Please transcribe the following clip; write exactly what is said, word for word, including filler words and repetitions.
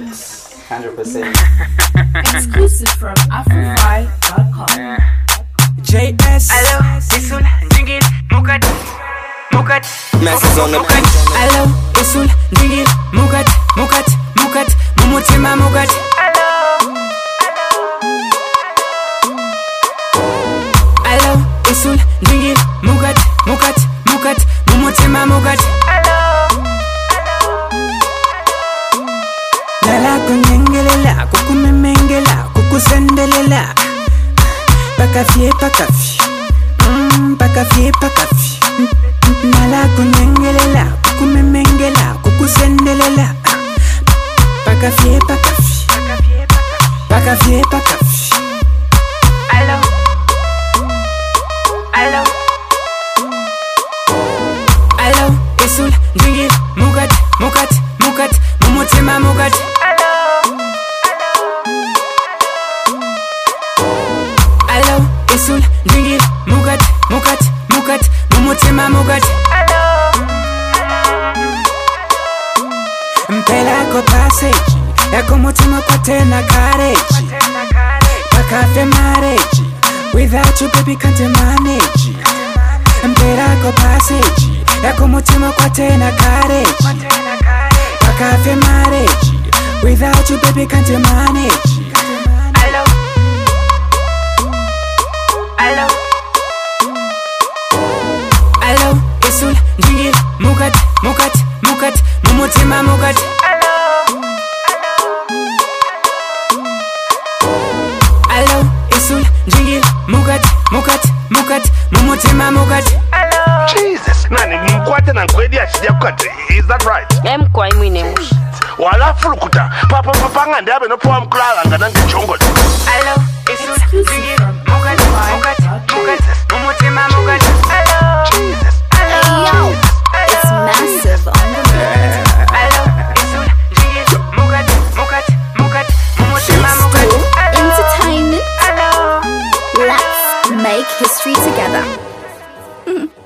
one hundred percent. Exclusive from Afrofy dot com. J S. Hello, Isul, Jingil, Mukat, Mukat, Masses on the beat. Hello, Isul, Jingil, Mukat, Mukat, Mukat, Mumutima Mukat. Hello, Isul, Jingil, Mukat, Mukat, Mukat, Mumutima Mukat. Lala kunyengelela, kukumemengela, kukusendelela. Pakafie, pakafie, mm, pakafie, pakafie. Nala kunyengelela, kukumemengela, kukusendelela. Pakafie, pakafie, pakafie, pakafie. Hello, hello, hello, Isul, Jingil, Mukat, Mukat, Mukat, Mumutima Mukat. Hello, Isul, Jingil, Mukat, Mukat, Mukat, Mumutima Mukat. Mpela ko passage, yako mutima kwa tena courage. Pakafe marriage, without you baby can't manage. Mpela ko passage, yako mutima kwa tena courage. Pakafe marriage, without you baby can't manage. Hello, hello, hello, Isul, Jingil, Mukat, Mukat, Mukat, Mumutima Mukat. Hello, Isul, Jingil, Mukat, Mukat, Mukat, Mumutima Mukat. Jesus, nani mkwate na nkwedi ya shidi kukati. Is that right? Em kwa imwine mushi. Wala fulukuta. Papa papa ngande abe no poa mkulala nganange chongo. Hello, Isul, Jingil, Mukat, Mukat, Mukat, Mumutima Mukat. Hello, Jesus. Yo, it's massive on the beat. hello, Isul, Jingil, Mukat, Mukat, Mukat, Mumutima Mukat. Entertainment. Hello. Let's make history together.